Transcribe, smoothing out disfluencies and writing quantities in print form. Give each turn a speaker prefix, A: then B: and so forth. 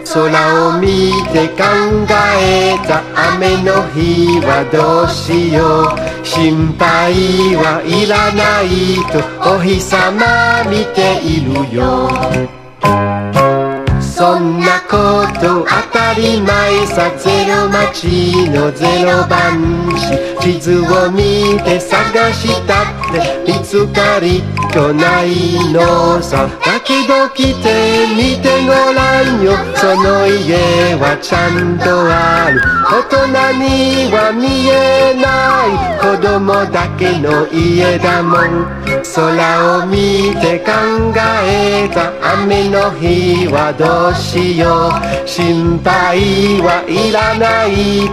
A: 空を見て考えた。雨の日はどうしよう。心配はいらないとお日様見ているよ。そんなこと当たり前さ。ゼロ町のゼロ番地、地図を見て探したって見つかりっこないのさ。だけど来てみてごらんよ。その家はちゃんとある。大人には見えない子供だけの家だもん。空を見て考えた。雨の日はどうしよう。心配はいらない